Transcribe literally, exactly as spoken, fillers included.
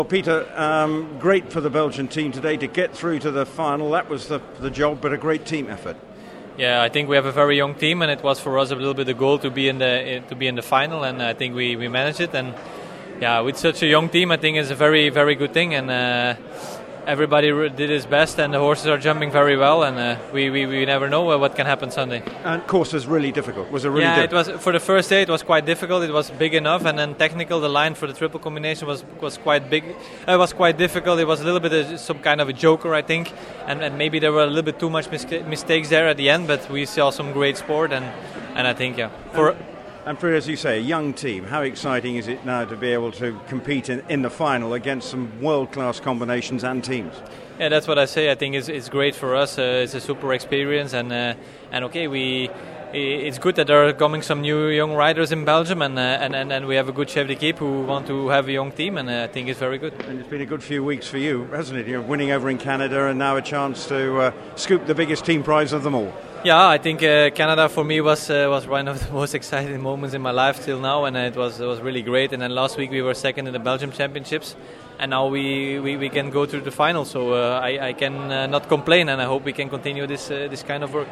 Well, Peter, um, great for the Belgian team today to get through to the final. That was the, the job, but a great team effort. Yeah, I think we have a very young team, and it was for us a little bit the goal to be in the to be in the final, and I think we, we managed it. And yeah, with such a young team, I think it's a very very good thing, and uh, everybody did his best, and the horses are jumping very well, and uh, we, we we never know what can happen Sunday. And course was really difficult. Was it really? Yeah, difficult? it was for the first day. It was quite difficult. It was big enough, and then technical. The line for the triple combination was was quite big. It was quite difficult. It was a little bit of some kind of a joker, I think, and, and maybe there were a little bit too much mis- mistakes there at the end. But we saw some great sport, and, and I think yeah for. And, and for, as you say, a young team, how exciting is it now to be able to compete in, in the final against some world-class combinations and teams? Yeah, that's what I say. I think it's, it's great for us. Uh, it's a super experience, and uh, and okay, we it's good that there are coming some new young riders in Belgium, and uh, and, and and we have a good chef d'équipe who want to have a young team, and uh, I think it's very good. And it's been a good few weeks for you, hasn't it? You're winning over in Canada, and now a chance to uh, scoop the biggest team prize of them all. Yeah, I think uh, Canada for me was uh, was one of the most exciting moments in my life till now, and it was it was really great. And then last week we were second in the Belgium Championships, and now we, we, we can go to the final. So uh, I, I can uh, not complain, and I hope we can continue this uh, this kind of work.